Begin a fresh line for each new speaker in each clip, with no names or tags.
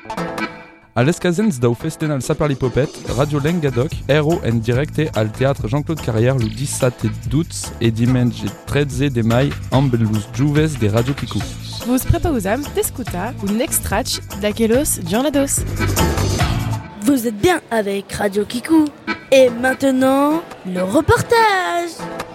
A l'escazens dao festenal Saperlipopet, Radio Lengadok, ero en directe al Théâtre Jean-Claude Carrière le 17 d'août et dimanche 13 de mai ambelus juves de Radio Kiku.
Vos prepausam d'escutar un extrach d'aquelos jornados.
Vous êtes bien avec Radio Kiku. Et maintenant, le reportage.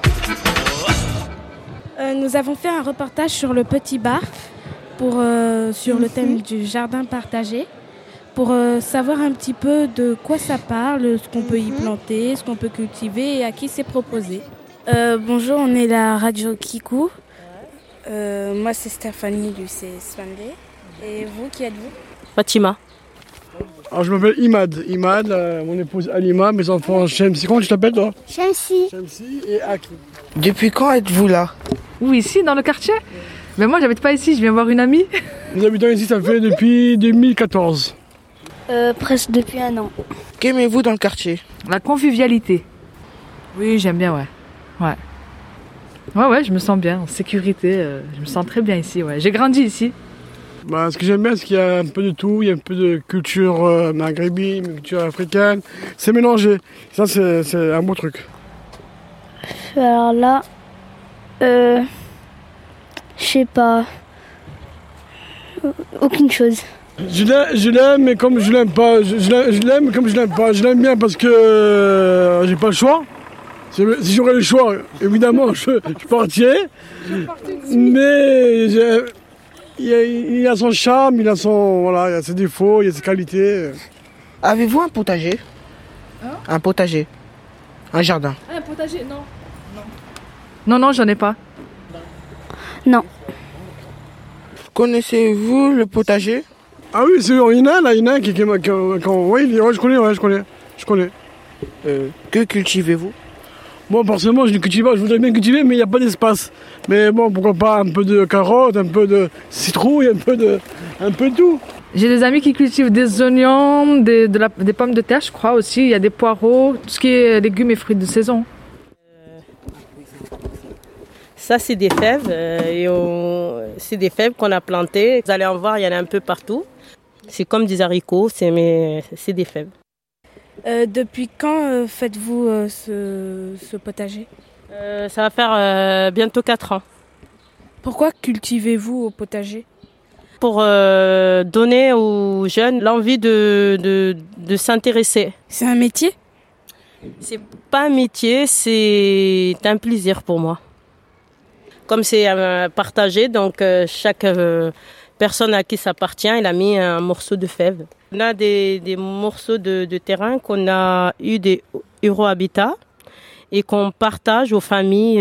Nous avons fait un reportage sur le petit bar sur le thème du jardin partagé pour savoir un petit peu de quoi ça parle, ce qu'on peut y planter, ce qu'on peut cultiver et à qui c'est proposé. Bonjour, on est la Radio Kiku. Moi, c'est Stéphanie du CSFAND. Et vous, qui êtes-vous?
Fatima.
Alors, je m'appelle Imad. Mon épouse Alima, mes enfants Shamsi. Comment tu t'appelles toi?
Shamsi.
Shamsi et Aki.
Depuis quand êtes-vous là?
Où, ici, dans le quartier? Mais moi, j'habite pas ici, je viens voir une amie.
Nous habitons ici, ça fait depuis 2014.
Presque depuis un an.
Qu'aimez-vous dans le quartier?
La convivialité. Oui, j'aime bien, ouais. Ouais, je me sens bien, en sécurité. Je me sens très bien ici, ouais. J'ai grandi ici.
Ce que j'aime bien, c'est qu'il y a un peu de tout. Il y a un peu de culture maghrébine, culture africaine. C'est mélangé. Ça, c'est un beau truc.
Alors là, je sais pas. Aucune chose.
Je l'aime, mais comme je l'aime pas. Je l'aime, mais comme je l'aime pas. Je l'aime bien parce que j'ai pas le choix. Si j'aurais le choix, évidemment, je partirais. Mais il a son charme, il a ses défauts, il a ses qualités.
Avez-vous un potager? Un potager? Un jardin?
Un potager, non.
Non, j'en ai pas.
Non.
Connaissez-vous le potager?
Ah oui, il y en a qui je connais.
Que cultivez-vous?
Bon, forcément, je voudrais bien cultiver, mais il n'y a pas d'espace. Mais bon, pourquoi pas un peu de carottes, un peu de citrouille, un peu de tout.
J'ai des amis qui cultivent des oignons, des pommes de terre, je crois aussi. Il y a des poireaux, tout ce qui est légumes et fruits de saison.
Ça, c'est des fèves. C'est des fèves qu'on a plantées. Vous allez en voir, il y en a un peu partout. C'est comme des haricots, mais c'est des fèves.
Depuis quand faites-vous ce potager?
Ça va faire bientôt 4 ans.
Pourquoi cultivez-vous au potager?
Pour donner aux jeunes l'envie de s'intéresser.
C'est un métier?
C'est pas un métier, c'est un plaisir pour moi. Comme c'est partagé, donc chaque personne à qui ça appartient, elle a mis un morceau de fève. On a des morceaux de terrain qu'on a eu des Euro-Habitat et qu'on partage aux familles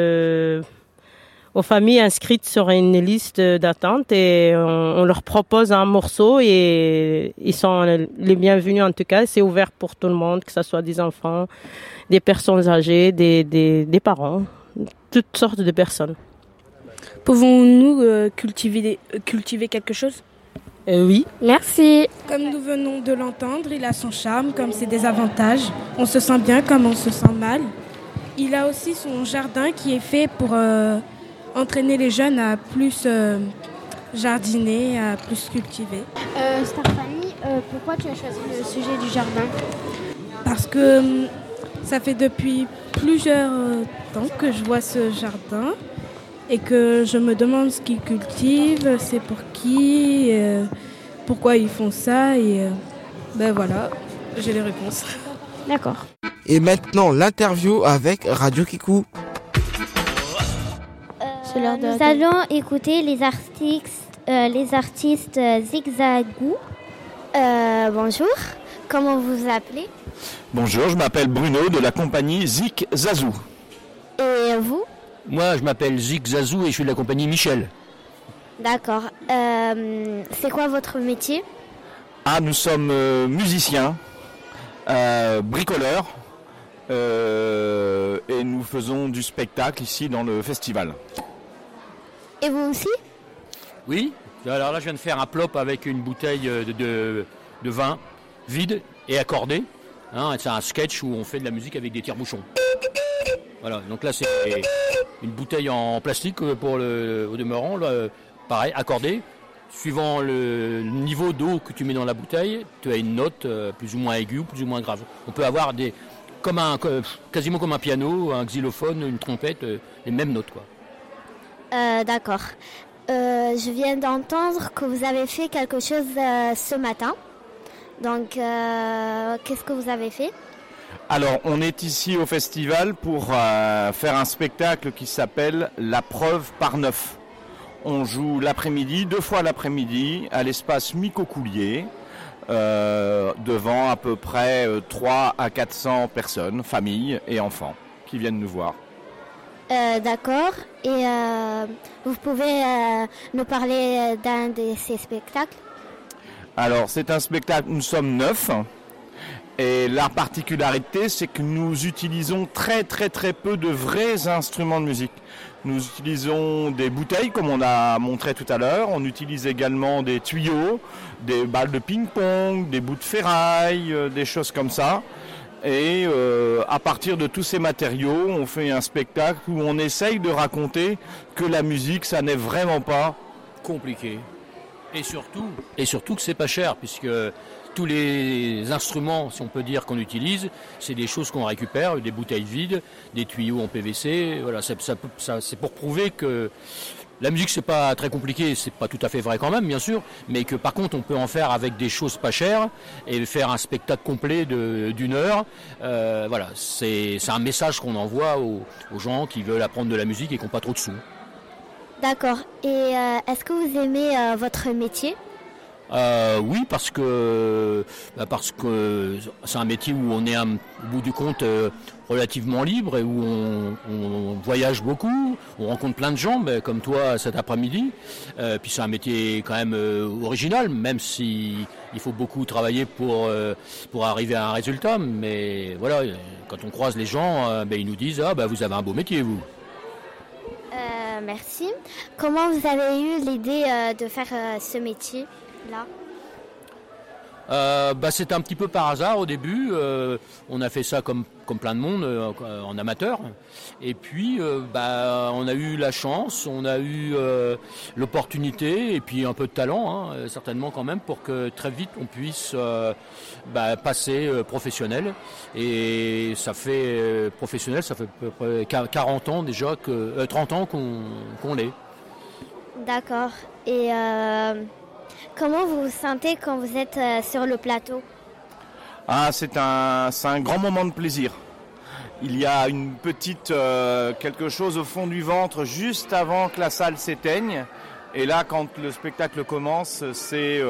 inscrites sur une liste d'attente et on leur propose un morceau et ils sont les bienvenus en tout cas. C'est ouvert pour tout le monde, que ce soit des enfants, des personnes âgées, des parents, toutes sortes de personnes.
Pouvons-nous cultiver quelque chose?
Oui.
Merci.
Comme nous venons de l'entendre, il a son charme, comme ses désavantages. On se sent bien comme on se sent mal. Il a aussi son jardin qui est fait pour entraîner les jeunes à plus jardiner, à plus cultiver.
Stéphanie, pourquoi tu as choisi le sujet du jardin?
Parce que ça fait depuis plusieurs temps que je vois ce jardin et que je me demande ce qu'ils cultivent, c'est pour qui, pourquoi ils font ça et voilà, j'ai les réponses.
D'accord.
Et maintenant, l'interview avec Radio Kiku.
Nous allons écouter les artistes Zigzagou. Bonjour, comment vous vous appelez?
Bonjour, je m'appelle Bruno de la compagnie Zik Zazou.
Et vous?
Moi, je m'appelle Zik Zazou et je suis de la compagnie Michel.
D'accord. C'est quoi votre métier?
Nous sommes musiciens, bricoleurs, et nous faisons du spectacle ici dans le festival.
Et vous aussi?
Oui, alors là je viens de faire un plop avec une bouteille de vin vide et accordé. C'est un sketch où on fait de la musique avec des tire-bouchons. Voilà, donc là c'est une bouteille en plastique au demeurant, là, pareil, accordé. suivant le niveau d'eau que tu mets dans la bouteille, tu as une note plus ou moins aiguë, plus ou moins grave. On peut avoir quasiment comme un piano, un xylophone, une trompette, les mêmes notes, quoi.
D'accord. Je viens d'entendre que vous avez fait quelque chose ce matin. Donc, qu'est-ce que vous avez fait ?
Alors, on est ici au festival pour faire un spectacle qui s'appelle La Preuve par 9. On joue l'après-midi, 2 fois l'après-midi, à l'espace Micocoulier, devant à peu près 300 à 400 personnes, familles et enfants, qui viennent nous voir.
D'accord. Et vous pouvez nous parler d'un de ces spectacles ?
Alors, c'est un spectacle, nous sommes 9. Et la particularité, c'est que nous utilisons très très très peu de vrais instruments de musique. Nous utilisons des bouteilles, comme on a montré tout à l'heure. On utilise également des tuyaux, des balles de ping-pong, des bouts de ferraille, des choses comme ça. Et à partir de tous ces matériaux, on fait un spectacle où on essaye de raconter que la musique, ça n'est vraiment pas
compliqué. Et surtout que c'est pas cher, puisque tous les instruments, si on peut dire, qu'on utilise, c'est des choses qu'on récupère, des bouteilles vides, des tuyaux en PVC. Voilà, ça, c'est pour prouver que la musique, c'est pas très compliqué, c'est pas tout à fait vrai quand même, bien sûr, mais que par contre, on peut en faire avec des choses pas chères et faire un spectacle complet d'une heure. Voilà, c'est un message qu'on envoie aux gens qui veulent apprendre de la musique et qui n'ont pas trop de sous.
D'accord. Et est-ce que vous aimez votre métier ?
Oui, parce que c'est un métier où on est au bout du compte relativement libre et où on voyage beaucoup, on rencontre plein de gens, comme toi cet après-midi. Puis c'est un métier quand même original, même si il faut beaucoup travailler pour arriver à un résultat. Mais voilà, quand on croise les gens, ils nous disent vous avez un beau métier, vous.
Merci. Comment vous avez eu l'idée de faire ce métier-là ?
C'était un petit peu par hasard au début. On a fait ça comme plein de monde, en amateur. Et puis, on a eu la chance, on a eu l'opportunité et puis un peu de talent, certainement quand même, pour que très vite on puisse passer professionnel. Et ça fait professionnel, ça fait à peu près 40 ans déjà, 30 ans qu'on l'est.
D'accord. Et comment vous vous sentez quand vous êtes sur le plateau ?
C'est un grand moment de plaisir. Il y a une petite quelque chose au fond du ventre juste avant que la salle s'éteigne. Et là, quand le spectacle commence, c'est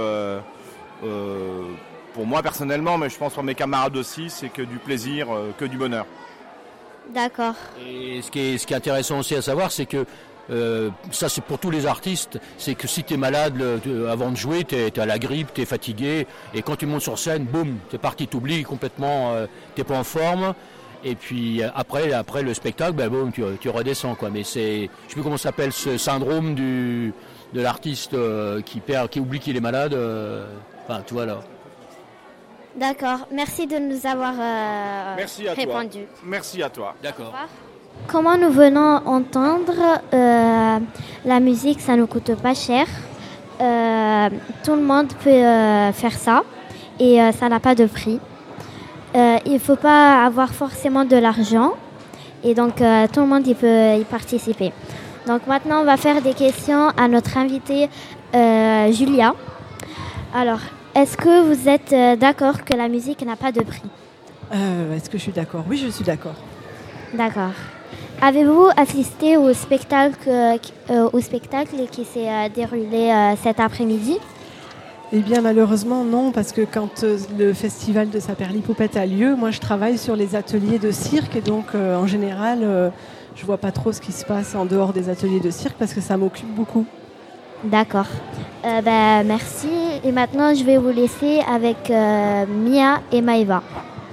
pour moi personnellement, mais je pense pour mes camarades aussi, c'est que du plaisir, que du bonheur.
D'accord.
Et ce qui est intéressant aussi à savoir, c'est que ça c'est pour tous les artistes, c'est que si tu es malade avant de jouer, tu es à la grippe, tu es fatigué, et quand tu montes sur scène, boum, tu es parti, tu oublies complètement, tu n'es pas en forme, et puis après le spectacle, boum, tu redescends, quoi. Mais c'est, je sais plus comment ça s'appelle, ce syndrome de l'artiste qui oublie qu'il est malade, tu vois là.
D'accord, merci de nous avoir répondu.
Toi. Merci à toi.
D'accord.
Comment nous venons entendre, la musique, ça ne coûte pas cher. Tout le monde peut faire ça et ça n'a pas de prix. Il ne faut pas avoir forcément de l'argent et donc tout le monde il peut y participer. Donc maintenant, on va faire des questions à notre invitée Julia. Alors, est-ce que vous êtes d'accord que la musique n'a pas de prix ?
Est-ce que je suis d'accord ? Oui, je suis d'accord.
D'accord. Avez-vous assisté au spectacle qui s'est déroulé cet après-midi ?
Eh bien, malheureusement, non, parce que quand le festival de Saperlipopette a lieu, moi, je travaille sur les ateliers de cirque. Et donc, en général, je ne vois pas trop ce qui se passe en dehors des ateliers de cirque parce que ça m'occupe beaucoup.
D'accord. Merci. Et maintenant, je vais vous laisser avec Mia et Maëva.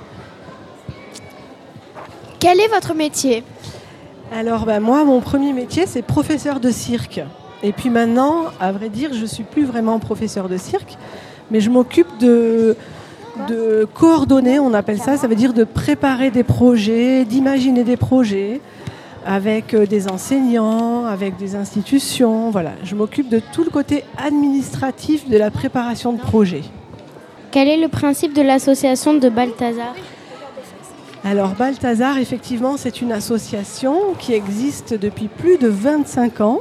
Quel est votre métier ?
Alors, moi, mon premier métier, c'est professeur de cirque. Et puis maintenant, à vrai dire, je ne suis plus vraiment professeur de cirque, mais je m'occupe de coordonner, on appelle ça. Ça veut dire de préparer des projets, d'imaginer des projets, avec des enseignants, avec des institutions. Voilà, je m'occupe de tout le côté administratif de la préparation de projets.
Quel est le principe de l'association de Balthazar ?
Alors Balthazar, effectivement, c'est une association qui existe depuis plus de 25 ans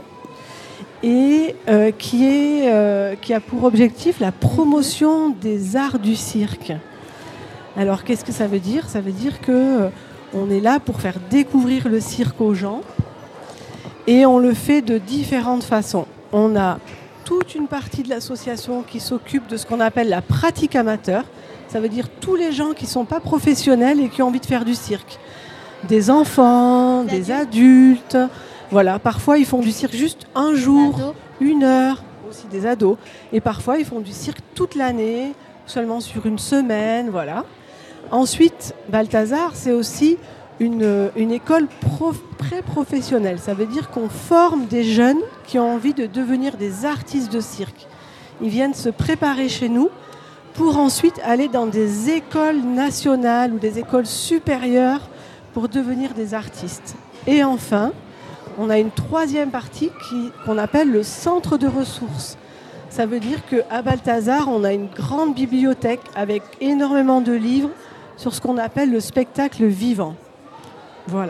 et qui a pour objectif la promotion des arts du cirque. Alors qu'est-ce que ça veut dire ? Ça veut dire qu'on est là pour faire découvrir le cirque aux gens et on le fait de différentes façons. On a toute une partie de l'association qui s'occupe de ce qu'on appelle la pratique amateur. Ça veut dire tous les gens qui ne sont pas professionnels et qui ont envie de faire du cirque. Des enfants, des adultes. Voilà, parfois ils font du cirque juste un jour, une heure, aussi des ados. Et parfois ils font du cirque toute l'année, seulement sur une semaine, voilà. Ensuite, Balthazar, c'est aussi une école pré-professionnelle. Ça veut dire qu'on forme des jeunes qui ont envie de devenir des artistes de cirque. Ils viennent se préparer chez nous pour ensuite aller dans des écoles nationales ou des écoles supérieures pour devenir des artistes. Et enfin, on a une troisième partie qu'on appelle le centre de ressources. Ça veut dire qu'à Balthazar, on a une grande bibliothèque avec énormément de livres sur ce qu'on appelle le spectacle vivant. Voilà.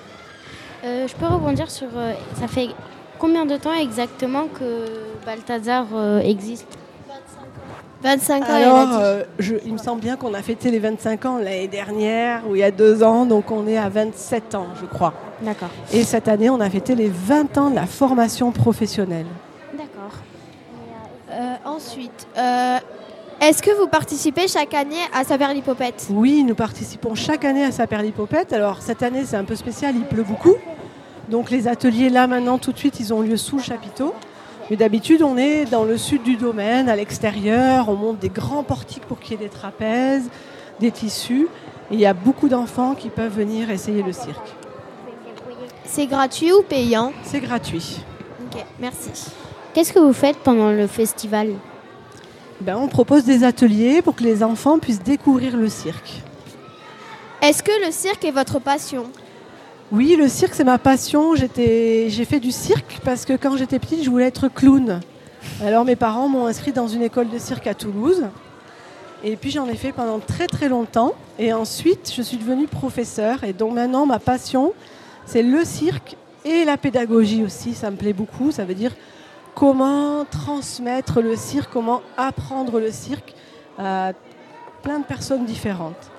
Je peux rebondir sur... ça fait combien de temps exactement que Balthazar existe ? 25 ans.
Alors, il me semble bien qu'on a fêté les 25 ans l'année dernière ou il y a 2 ans, donc on est à 27 ans, je crois.
D'accord.
Et cette année, on a fêté les 20 ans de la formation professionnelle.
D'accord.
Ensuite, est-ce que vous participez chaque année à Saperlipopette ?
Oui, nous participons chaque année à Saperlipopette. Alors, cette année, c'est un peu spécial, il pleut beaucoup. Donc, les ateliers, là, maintenant, tout de suite, ils ont lieu sous le chapiteau. Mais d'habitude, on est dans le sud du domaine, à l'extérieur. On monte des grands portiques pour qu'il y ait des trapèzes, des tissus. Et il y a beaucoup d'enfants qui peuvent venir essayer le cirque.
C'est gratuit ou payant ?
C'est gratuit.
Ok, merci.
Qu'est-ce que vous faites pendant le festival ?
On propose des ateliers pour que les enfants puissent découvrir le cirque.
Est-ce que le cirque est votre passion ?
Oui, le cirque, c'est ma passion. J'ai fait du cirque parce que quand j'étais petite, je voulais être clown. Alors mes parents m'ont inscrit dans une école de cirque à Toulouse. Et puis j'en ai fait pendant très très longtemps. Et ensuite, je suis devenue professeure. Et donc maintenant, ma passion, c'est le cirque et la pédagogie aussi. Ça me plaît beaucoup. Ça veut dire comment transmettre le cirque, comment apprendre le cirque à plein de personnes différentes.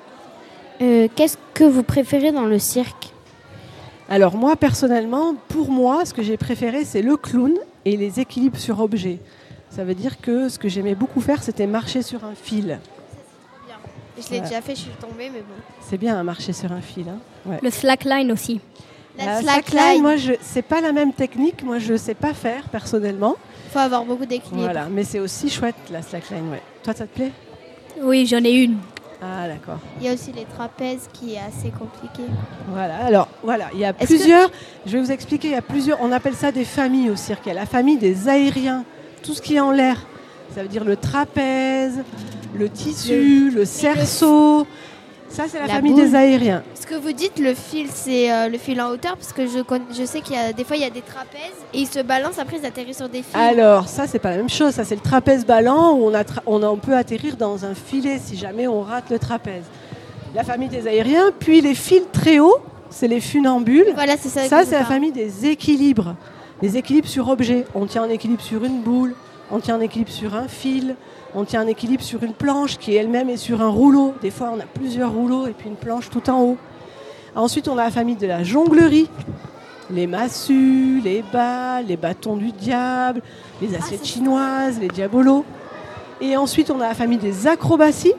Qu'est-ce que vous préférez dans le cirque ?
Alors moi, personnellement, pour moi, ce que j'ai préféré, c'est le clown et les équilibres sur objet. Ça veut dire que ce que j'aimais beaucoup faire, c'était marcher sur un fil.
Bien. Je l'ai déjà fait, je suis tombée, mais bon.
C'est bien, marcher sur un fil. Hein. Ouais.
Le slackline aussi.
La slackline, moi, c'est pas la même technique. Moi, je sais pas faire, personnellement.
Il faut avoir beaucoup d'équilibre.
Voilà, mais c'est aussi chouette, la slackline. Ouais. Toi, ça te plaît ?
Oui, j'en ai une.
Ah, d'accord.
Il y a aussi les trapèzes qui est assez compliqué.
Voilà, alors, voilà, il y a plusieurs... Je vais vous expliquer, il y a plusieurs... On appelle ça des familles au cirque. Il y a la famille des aériens, tout ce qui est en l'air. Ça veut dire le trapèze, le tissu, le cerceau... Ça, c'est la famille des aériens.
Ce que vous dites, le fil, c'est le fil en hauteur, parce que je sais qu'il y a des fois, il y a des trapèzes et ils se balancent, après ils atterrissent sur des fils.
Alors, ça, c'est pas la même chose. Ça, c'est le trapèze ballant où on peut atterrir dans un filet si jamais on rate le trapèze. La famille des aériens, puis les fils très hauts, c'est les funambules.
Voilà, c'est ça.
Ça, c'est la famille des équilibres. Les équilibres sur objet. On tient en équilibre sur une boule, on tient en équilibre sur un fil. On tient un équilibre sur une planche qui elle-même est sur un rouleau. Des fois, on a plusieurs rouleaux et puis une planche tout en haut. Ensuite, on a la famille de la jonglerie. Les massues, les balles, les bâtons du diable, les assiettes chinoises, les diabolos. Et ensuite, on a la famille des acrobaties.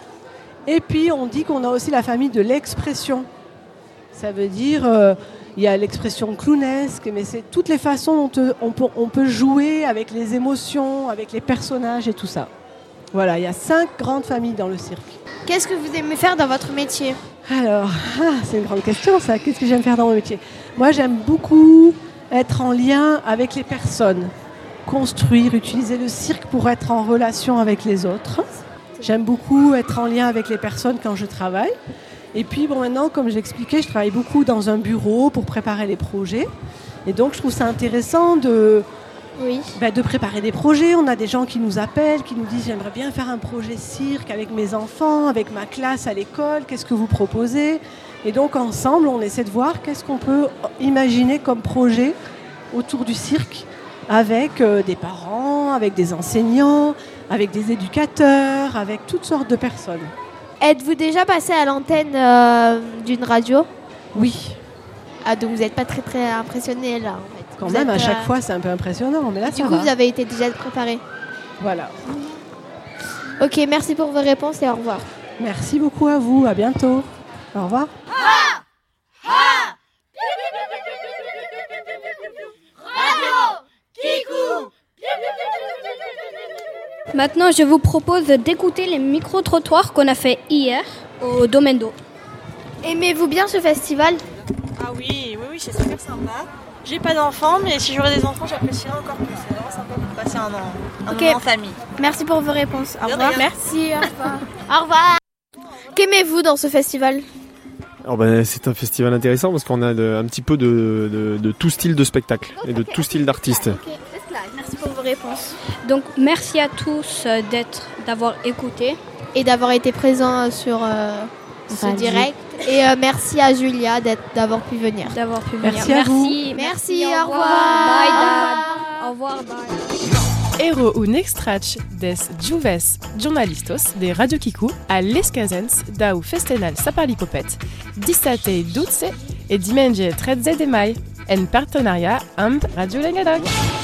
Et puis, on dit qu'on a aussi la famille de l'expression. Ça veut dire... il y a l'expression clownesque, mais c'est toutes les façons dont on peut jouer avec les émotions, avec les personnages et tout ça. Voilà, il y a 5 grandes familles dans le cirque.
Qu'est-ce que vous aimez faire dans votre métier ?
Alors, c'est une grande question ça. Qu'est-ce que j'aime faire dans mon métier ? Moi, j'aime beaucoup être en lien avec les personnes. Construire, utiliser le cirque pour être en relation avec les autres. J'aime beaucoup être en lien avec les personnes quand je travaille. Et puis maintenant, comme j'expliquais, je travaille beaucoup dans un bureau pour préparer les projets. Et donc je trouve ça intéressant de préparer des projets. On a des gens qui nous appellent, qui nous disent j'aimerais bien faire un projet cirque avec mes enfants, avec ma classe à l'école, qu'est-ce que vous proposez ? Et donc ensemble, on essaie de voir qu'est-ce qu'on peut imaginer comme projet autour du cirque avec des parents, avec des enseignants, avec des éducateurs, avec toutes sortes de personnes.
Êtes-vous déjà passé à l'antenne d'une radio ?
Oui.
Ah, donc vous n'êtes pas très très impressionné là en fait.
Quand même, à chaque fois, c'est un peu impressionnant, mais là, ça va.
Du coup, vous avez été déjà préparé.
Voilà.
Ok, merci pour vos réponses et au revoir.
Merci beaucoup à vous, à bientôt. Au revoir.
Maintenant, je vous propose d'écouter les micro-trottoirs qu'on a fait hier au Domaine d'eau.
Aimez-vous bien ce festival ?
Ah oui, c'est super sympa. J'ai pas d'enfants, mais si j'aurais des enfants, j'apprécierais encore plus. C'est vraiment sympa de passer un moment en famille.
Merci pour vos réponses. Au revoir.
Merci,
au revoir. Au revoir. Qu'aimez-vous dans ce festival ?
Alors c'est un festival intéressant parce qu'on a un petit peu de tout style de spectacle et de tout style d'artistes.
Merci pour vos réponses.
Donc merci à tous d'avoir écouté.
Et d'avoir été présents sur ce direct. Et merci à Julia d'avoir pu venir.
Merci à vous.
Merci, au revoir.
Bye, Dad. Au revoir, bye.
Héros un extrach des juves jornalistos de Radio Kiku a l'escasens dau Festival Saparlipopet 17 12 et dimanche 13 de mai en partenariat amb Radio Lengadog.